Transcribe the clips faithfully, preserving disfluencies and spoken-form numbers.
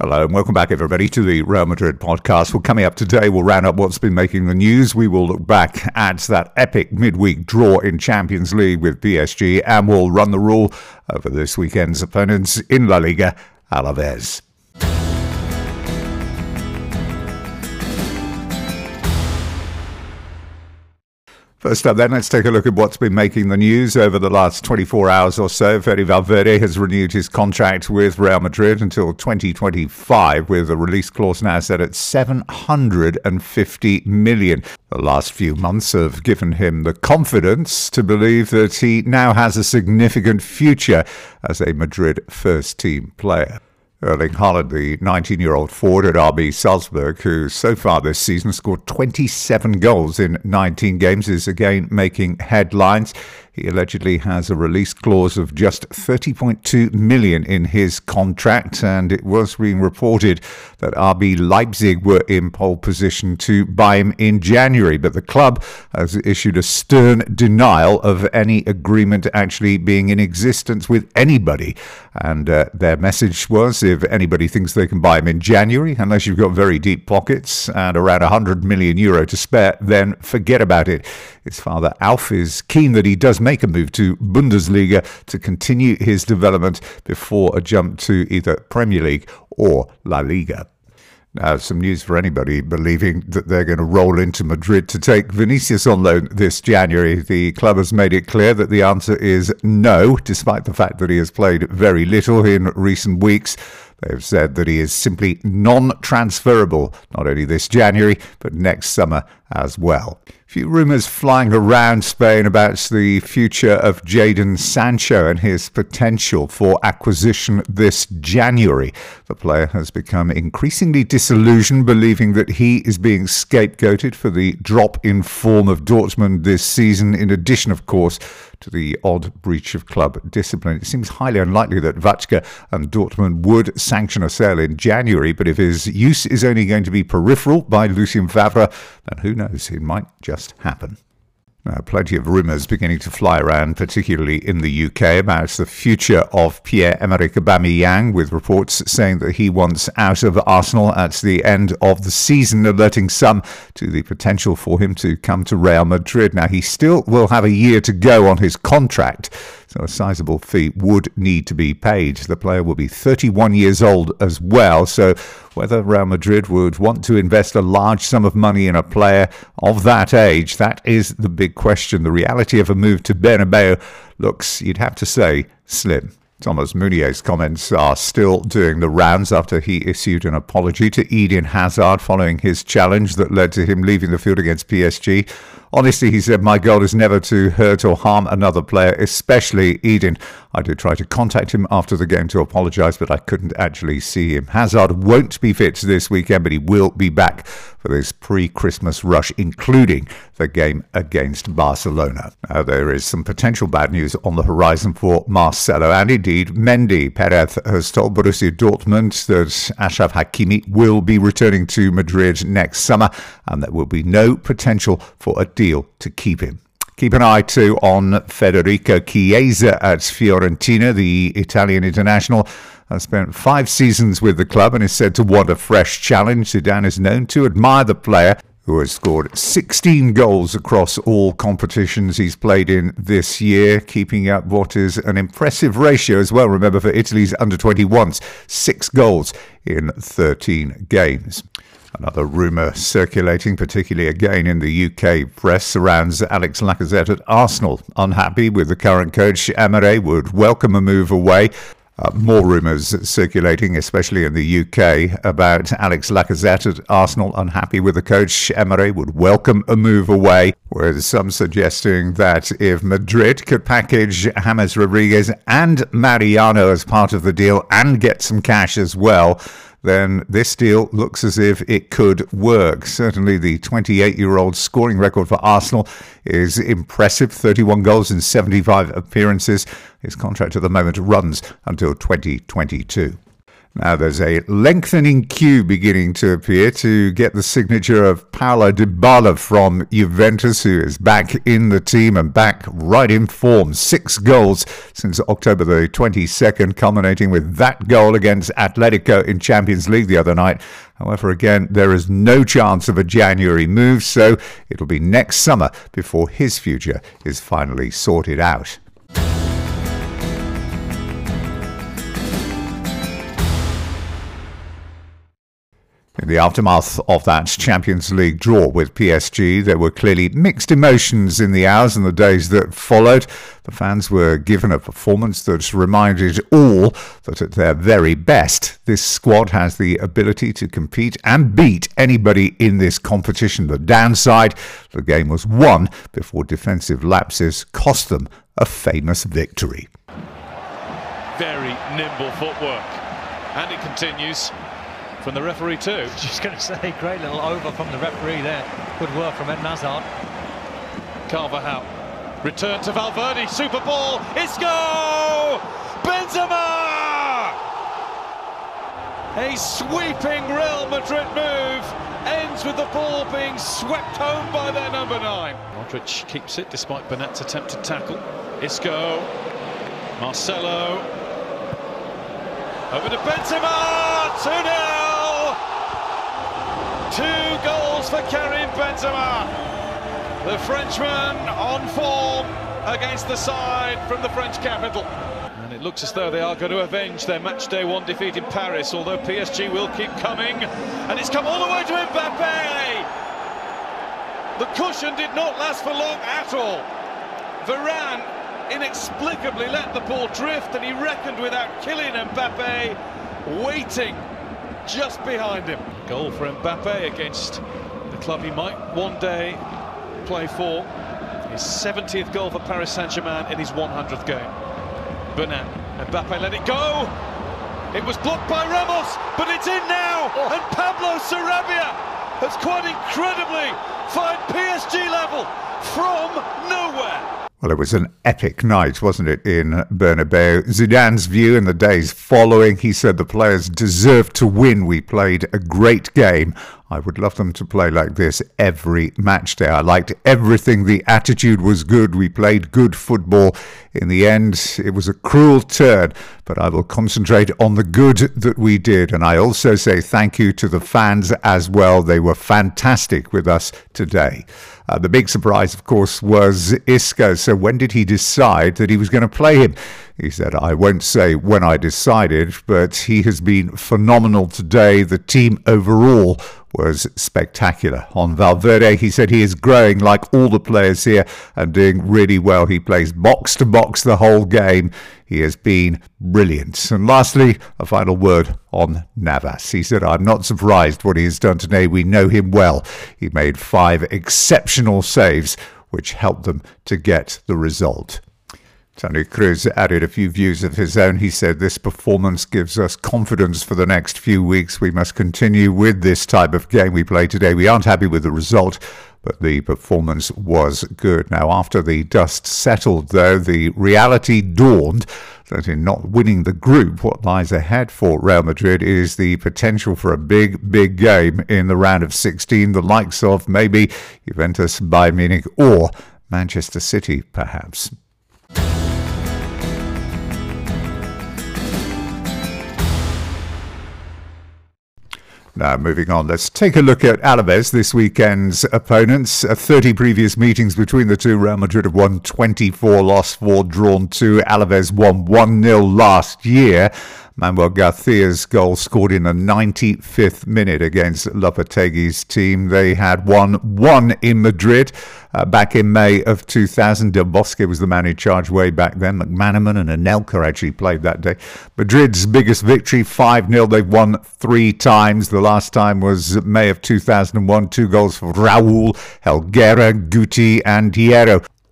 Hello and welcome back, everybody, to the Real Madrid podcast. Well, coming up today, we'll round up what's been making the news. We will look back at that epic midweek draw in Champions League with P S G, and we'll run the rule over this weekend's opponents in La Liga, Alaves. First up then, let's take a look at what's been making the news over the last twenty-four hours or so. Fede Valverde has renewed his contract with Real Madrid until twenty twenty-five, with a release clause now set at seven hundred fifty million. The last few months have given him the confidence to believe that he now has a significant future as a Madrid first-team player. Erling Haaland, the nineteen-year-old forward at R B Salzburg, who so far this season scored twenty-seven goals in nineteen games, is again making headlines. He allegedly has a release clause of just thirty point two million in his contract, and it was being reported that R B Leipzig were in pole position to buy him in January, but the club has issued a stern denial of any agreement actually being in existence with anybody. And uh, their message was, if anybody thinks they can buy him in January, unless you've got very deep pockets and around one hundred million euro to spare, then forget about it. His father, Alf, is keen that he does make a move to Bundesliga to continue his development before a jump to either Premier League or La Liga. Now, some news for anybody believing that they're going to roll into Madrid to take Vinicius on loan this January. The club has made it clear that the answer is no, despite the fact that he has played very little in recent weeks. They've said that he is simply non-transferable, not only this January, but next summer as well. A few rumours flying around Spain about the future of Jadon Sancho and his potential for acquisition this January. The player has become increasingly disillusioned, believing that he is being scapegoated for the drop in form of Dortmund this season, in addition, of course, to the odd breach of club discipline. It seems highly unlikely that Vachka and Dortmund would sanction a sale in January, but if his use is only going to be peripheral by Lucien Favre, then who knows, it might just happen. Now, plenty of rumours beginning to fly around, particularly in the U K, about the future of Pierre-Emerick Aubameyang, with reports saying that he wants out of Arsenal at the end of the season, alerting some to the potential for him to come to Real Madrid. Now, he still will have a year to go on his contract, so a sizable fee would need to be paid. The player will be thirty-one years old as well, so whether Real Madrid would want to invest a large sum of money in a player of that age, that is the big question. The reality of a move to Bernabeu looks, you'd have to say, slim. Thomas Meunier's comments are still doing the rounds after he issued an apology to Eden Hazard following his challenge that led to him leaving the field against P S G. Honestly, he said, my goal is never to hurt or harm another player, especially Eden. I did try to contact him after the game to apologise, but I couldn't actually see him. Hazard won't be fit this weekend, but he will be back for this pre-Christmas rush, including the game against Barcelona. Now, there is some potential bad news on the horizon for Marcelo, and indeed Mendy. Perez has told Borussia Dortmund that Achraf Hakimi will be returning to Madrid next summer, and there will be no potential for a deal to keep him. Keep an eye too on Federico Chiesa at Fiorentina. The Italian international has spent five seasons with the club and is said to want a fresh challenge. Zidane is known to admire the player, who has scored sixteen goals across all competitions he's played in this year, keeping up what is an impressive ratio as well. Remember, for Italy's under twenty-ones, six goals in thirteen games. Another rumour circulating, particularly again in the U K press, surrounds Alex Lacazette at Arsenal. Unhappy with the current coach, Emery would welcome a move away. Uh, more rumours circulating, especially in the U K, about Alex Lacazette at Arsenal. Unhappy with the coach, Emery would welcome a move away, with some suggesting that if Madrid could package James Rodriguez and Mariano as part of the deal and get some cash as well, then this deal looks as if it could work. Certainly the twenty-eight-year-old's scoring record for Arsenal is impressive, thirty-one goals in seventy-five appearances. His contract at the moment runs until twenty twenty-two. Now there's a lengthening queue beginning to appear to get the signature of Paulo Dybala from Juventus, who is back in the team and back right in form. Six goals since October the twenty-second, culminating with that goal against Atletico in Champions League the other night. However, again, there is no chance of a January move, so it'll be next summer before his future is finally sorted out. In the aftermath of that Champions League draw with P S G, there were clearly mixed emotions in the hours and the days that followed. The fans were given a performance that reminded all that at their very best, this squad has the ability to compete and beat anybody in this competition. The downside, the game was won before defensive lapses cost them a famous victory. Very nimble footwork, and it continues. From the referee too. Just going to say, great little over from the referee there. Good work from Eden Hazard. Carvajal. Return to Valverde. Super ball. Isco! Benzema! A sweeping Real Madrid move ends with the ball being swept home by their number nine. Modric keeps it despite Bennett's attempted tackle. Isco. Marcelo. Over to Benzema. two nil. Two goals for Karim Benzema. The Frenchman on form against the side from the French capital. And it looks as though they are going to avenge their match day one defeat in Paris, although P S G will keep coming. And it's come all the way to Mbappe. The cushion did not last for long at all. Varane inexplicably let the ball drift, and he reckoned without Kylian Mbappe waiting just behind him. Goal for Mbappe against the club he might one day play for. His seventieth goal for Paris Saint-Germain in his one hundredth game. Bernat, Mbappe let it go. It was blocked by Ramos, but it's in now. Oh. And Pablo Sarabia has quite incredibly find P S G level from nowhere. Well, it was an epic night, wasn't it, in Bernabeu? Zidane's view in the days following, he said the players deserved to win. We played a great game. I would love them to play like this every match day. I liked everything. The attitude was good. We played good football. In the end, it was a cruel turn, but I will concentrate on the good that we did. And I also say thank you to the fans as well. They were fantastic with us today. Uh, the big surprise, of course, was Isco. So when did he decide that he was going to play him? He said, I won't say when I decided, but he has been phenomenal today. The team overall was spectacular. On Valverde, he said he is growing like all the players here and doing really well. He plays box to box the whole game. He has been brilliant. And lastly, a final word on Navas. He said, I'm not surprised what he has done today. We know him well. He made five exceptional saves, which helped them to get the result. Toni Kroos added a few views of his own. He said, this performance gives us confidence for the next few weeks. We must continue with this type of game we play today. We aren't happy with the result, but the performance was good. Now, after the dust settled, though, the reality dawned that in not winning the group, what lies ahead for Real Madrid is the potential for a big, big game in the round of sixteen, the likes of maybe Juventus, Bayern Munich, or Manchester City, perhaps. Now, moving on, let's take a look at Alaves, this weekend's opponents. Uh, thirty previous meetings between the two. Real Madrid have won twenty-four, lost four, drawn two. Alaves won one nil last year. Manuel Garcia's goal scored in the ninety-fifth minute against Lopetegui's team. They had won one in Madrid uh, back in May of two thousand. Del Bosque was the man in charge way back then. McManaman and Anelka actually played that day. Madrid's biggest victory, five nil. They've won three times. The last time was May of two thousand one. Two goals for Raúl, Helguera, Guti and Hierro.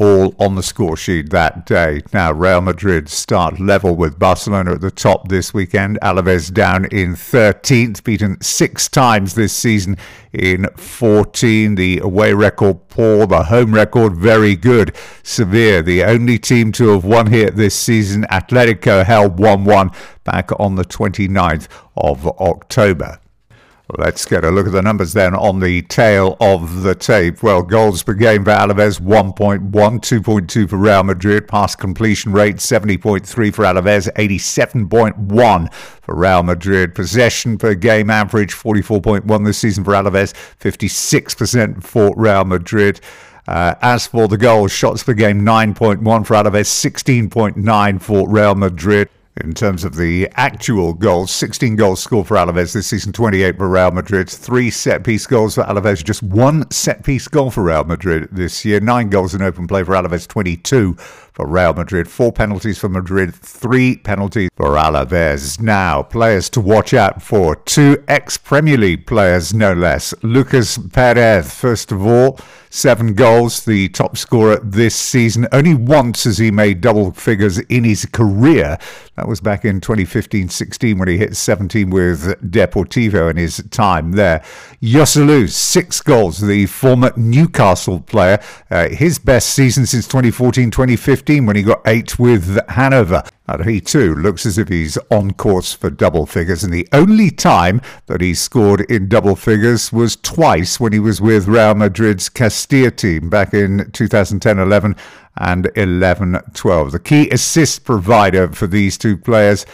all on the score sheet that day. Now, Real Madrid start level with Barcelona at the top this weekend. Alaves down in thirteenth, beaten six times this season in fourteen. The away record poor, the home record very good. Sevilla, the only team to have won here this season. Atletico held one one back on the twenty-ninth of October. Let's get a look at the numbers then on the tail of the tape. Well, goals per game for Alaves, one point one, two point two for Real Madrid. Pass completion rate, seventy point three for Alaves, eighty-seven point one for Real Madrid. Possession per game average, forty-four point one this season for Alaves, fifty-six percent for Real Madrid. Uh, as for the goals, shots per game, nine point one for Alaves, sixteen point nine for Real Madrid. In terms of the actual goals, sixteen goals scored for Alaves this season, twenty-eight for Real Madrid. Three set-piece goals for Alaves, just one set-piece goal for Real Madrid this year. Nine goals in open play for Alaves, twenty-two for Real Madrid. Four penalties for Madrid, three penalties for Alaves. Now, players to watch out for. Two ex-Premier League players, no less. Lucas Perez, first of all, seven goals, the top scorer this season. Only once has he made double figures in his career. That was back in twenty fifteen sixteen when he hit seventeen with Deportivo in his time there. Joselu, six goals, the former Newcastle player. Uh, his best season since twenty fourteen twenty fifteen when he got eight with Hanover. And he too looks as if he's on course for double figures. And the only time that he scored in double figures was twice when he was with Real Madrid's Castilla team back in two thousand ten eleven and eleven twelve. The key assist provider for these two players,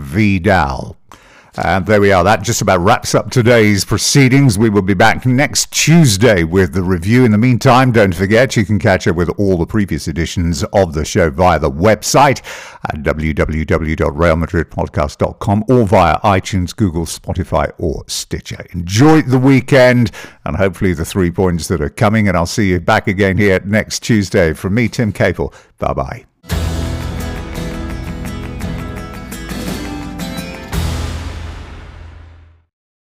Vidal. And there we are. That just about wraps up today's proceedings. We will be back next Tuesday with the review. In the meantime, don't forget you can catch up with all the previous editions of the show via the website at w w w dot real madrid podcast dot com or via iTunes, Google, Spotify or Stitcher. Enjoy the weekend and hopefully the three points that are coming. And I'll see you back again here next Tuesday. From me, Tim Capel. Bye-bye.